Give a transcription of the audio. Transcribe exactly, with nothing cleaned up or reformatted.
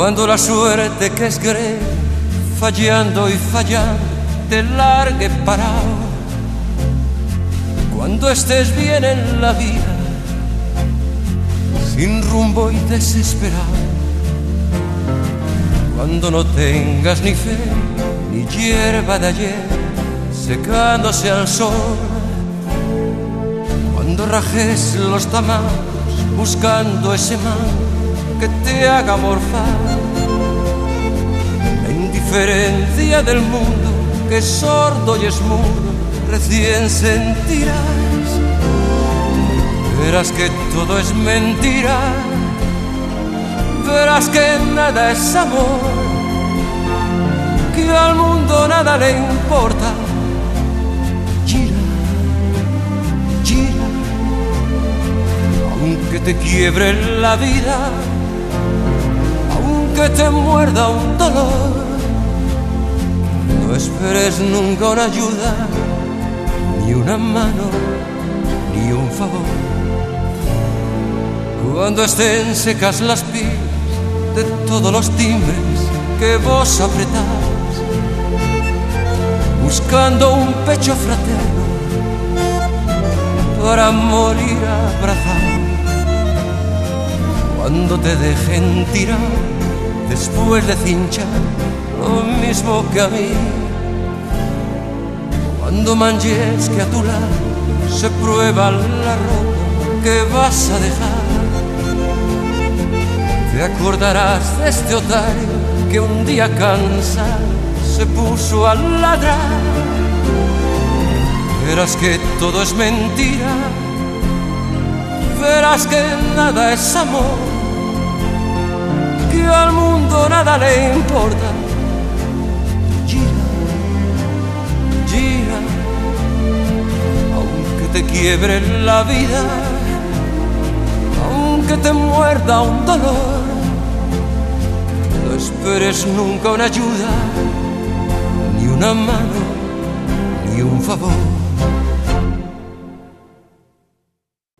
Cuando la suerte que es gris, fallando y fallando, te largue parado. Cuando estés bien en la vida, sin rumbo y desesperado. Cuando no tengas ni fe, ni hierba de ayer, secándose al sol. Cuando rajes los tamaños, buscando ese mal que te haga morfar. La indiferencia del mundo, que es sordo y es mudo, recién sentirás. Verás que todo es mentira, verás que nada es amor, que al mundo nada le importa. Gira, gira, aunque te quiebre la vida, aunque te muerda un dolor, no esperes nunca una ayuda, ni una mano, ni un favor. Cuando estén secas las pilas de todos los timbres que vos apretás, buscando un pecho fraterno para morir abrazado. Cuando te dejen tirado después de cinchar lo mismo que a mí, cuando manches que a tu lado se prueba la ropa que vas a dejar, te acordarás de este otario que un día cansado se puso a ladrar. Verás que todo es mentira, verás que nada es amor, que al mundo nada le importa. Gira, gira, aunque te quiebre la vida, aunque te muerda un dolor, no esperes nunca una ayuda, ni una mano, ni un favor.